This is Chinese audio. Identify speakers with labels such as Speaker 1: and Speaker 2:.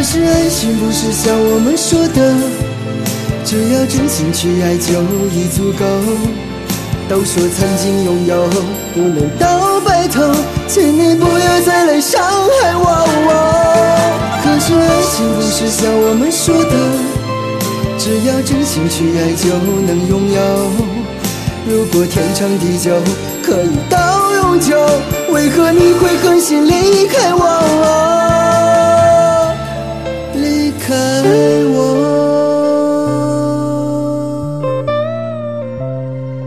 Speaker 1: 是爱情不是像我们说的，只要真心去爱就已足够。都说曾经拥有不能到白头，请你不要再来伤害我。可是爱情不是像我们说的，只要真心去爱就能拥有。如果天长地久可以到永久，为何你会狠心离开我？